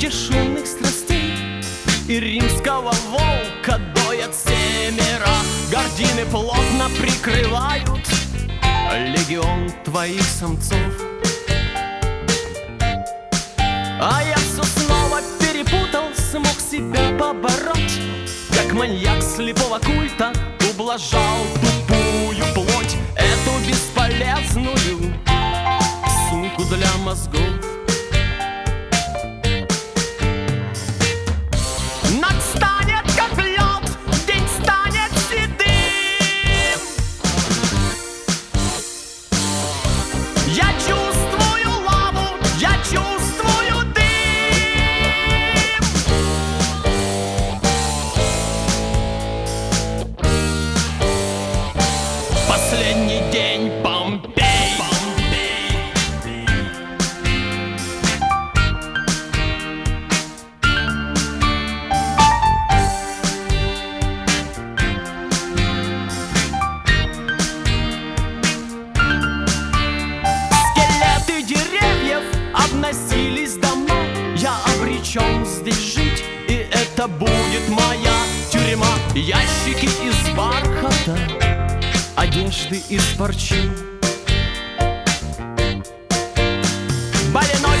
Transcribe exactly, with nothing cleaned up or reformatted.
Ветки шумных страстей и римского волка доят семеро. Гардины плотно прикрывают легион твоих самцов. А я все снова перепутал, смог себя побороть, как маньяк слепого культа ублажал тупую плоть, эту бесполезную сумку для мозгов. Настанет, как лед, день станет седым. Я чувствую лаву, я чувствую дым. Последний день Помпей. Скелеты деревьев обносились дома. Я обречен здесь жить, и это будет моя тюрьма. Ящики из бархата, одежды из парчи, больной